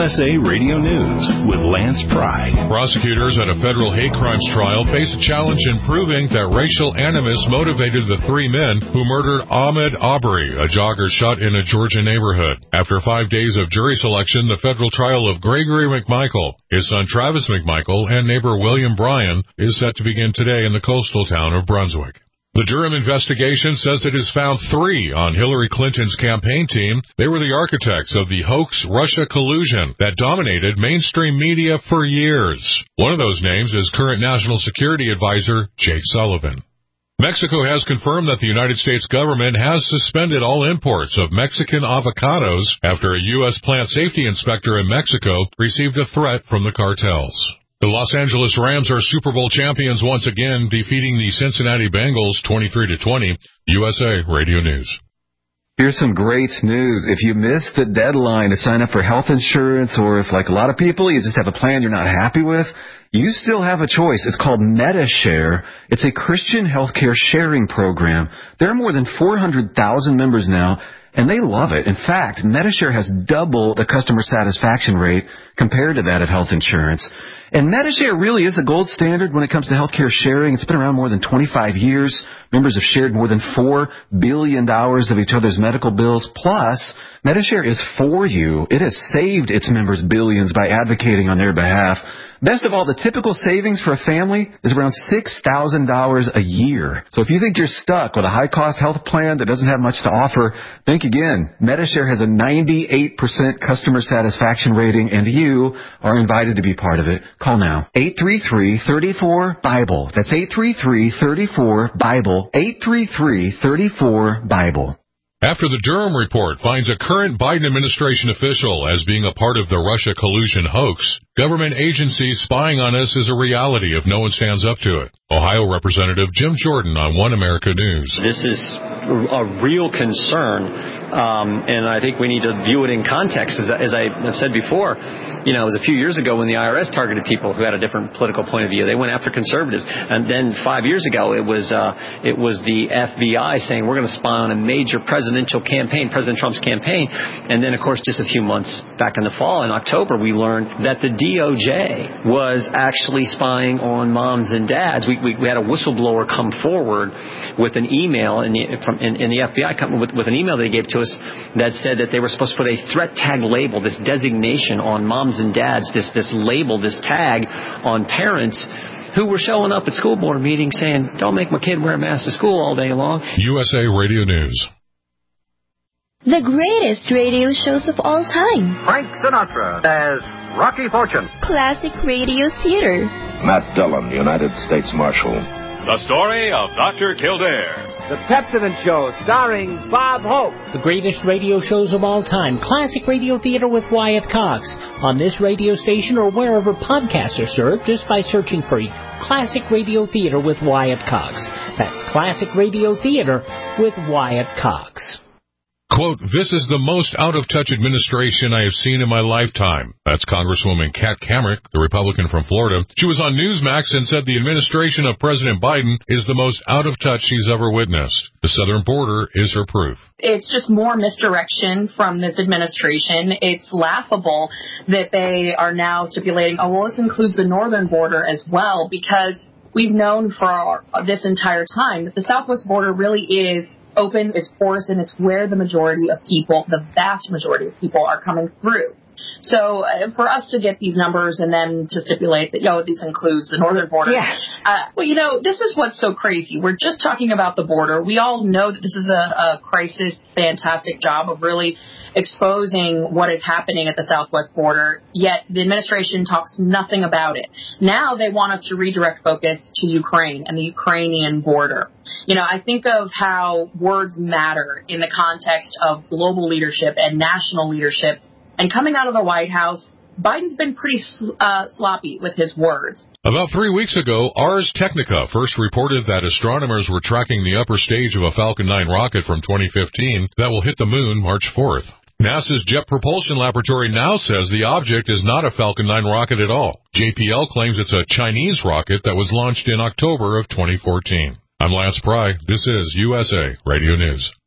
USA Radio News with Lance Pry. Prosecutors at a federal hate crimes trial face a challenge in proving that racial animus motivated the three men who murdered Ahmaud Arbery, a jogger shot in a Georgia neighborhood. After 5 days of jury selection, the federal trial of Gregory McMichael, his son Travis McMichael, and neighbor William Bryan is set to begin today in the coastal town of Brunswick. The Durham investigation says it has found 3 on Hillary Clinton's campaign team. They were the architects of the hoax Russia collusion that dominated mainstream media for years. One of those names is current National Security Advisor Jake Sullivan. Mexico has confirmed that the United States government has suspended all imports of Mexican avocados after a U.S. plant safety inspector in Mexico received a threat from the cartels. The Los Angeles Rams are Super Bowl champions once again, defeating the Cincinnati Bengals 23-20. USA Radio News. Here's some great news. If you missed the deadline to sign up for health insurance, or if, like a lot of people, you just have a plan you're not happy with, you still have a choice. It's called Medi-Share. It's a Christian healthcare sharing program. There are more than 400,000 members now, and they love it. In fact, Medi-Share has double the customer satisfaction rate compared to that of health insurance. And Medi-Share really is the gold standard when it comes to healthcare sharing. It's been around more than 25 years. Members have shared more than $4 billion of each other's medical bills. Plus, Medi-Share is for you. It has saved its members billions by advocating on their behalf. Best of all, the typical savings for a family is around $6,000 a year. So if you think you're stuck with a high-cost health plan that doesn't have much to offer, think again. Medi-Share has a 98% customer satisfaction rating, and you are invited to be part of it. Call now. 833-34-BIBLE. That's 833-34-BIBLE. 833-34-BIBLE. After the Durham report finds a current Biden administration official as being a part of the Russia collusion hoax, government agencies spying on us is a reality if no one stands up to it. Ohio Representative Jim Jordan on One America News. This is a real concern, and I think we need to view it in context. As I have said before, it was a few years ago when the IRS targeted people who had a different political point of view. They went after conservatives. And then 5 years ago, it was the FBI saying we're going to spy on a major presidential campaign, President Trump's campaign. And then, of course, just a few months back in the fall, in October, we learned that the DOJ was actually spying on moms and dads. We had a whistleblower come forward with an email in the FBI company with an email they gave to us that said that they were supposed to put a threat tag label, this designation on moms and dads, this label, this tag on parents who were showing up at school board meetings saying, don't make my kid wear a mask to school all day long. USA Radio News. The greatest radio shows of all time. Frank Sinatra as Rocky Fortune. Classic radio theater. Matt Dillon, United States Marshal. The story of Dr. Kildare. The Pepsodent Show, starring Bob Hope. The greatest radio shows of all time. Classic Radio Theater with Wyatt Cox. On this radio station or wherever podcasts are served, just by searching for Classic Radio Theater with Wyatt Cox. That's Classic Radio Theater with Wyatt Cox. Quote, this is the most out-of-touch administration I have seen in my lifetime. That's Congresswoman Kat Cammack, the Republican from Florida. She was on Newsmax and said the administration of President Biden is the most out-of-touch she's ever witnessed. The southern border is her proof. It's just more misdirection from this administration. It's laughable that they are now stipulating, this includes the northern border as well, because we've known for this entire time that the southwest border really is open, it's porous, and it's where the majority of people, the vast majority of people, are coming through. So for us to get these numbers and then to stipulate that, this includes the northern border. This is what's so crazy. We're just talking about the border. We all know that this is a crisis. Fantastic job of really exposing what is happening at the southwest border, yet the administration talks nothing about it. Now they want us to redirect focus to Ukraine and the Ukrainian border. I think of how words matter in the context of global leadership and national leadership. And coming out of the White House, Biden's been pretty sloppy with his words. About 3 weeks ago, Ars Technica first reported that astronomers were tracking the upper stage of a Falcon 9 rocket from 2015 that will hit the moon March 4th. NASA's Jet Propulsion Laboratory now says the object is not a Falcon 9 rocket at all. JPL claims it's a Chinese rocket that was launched in October of 2014. I'm Lance Pry. This is USA Radio News.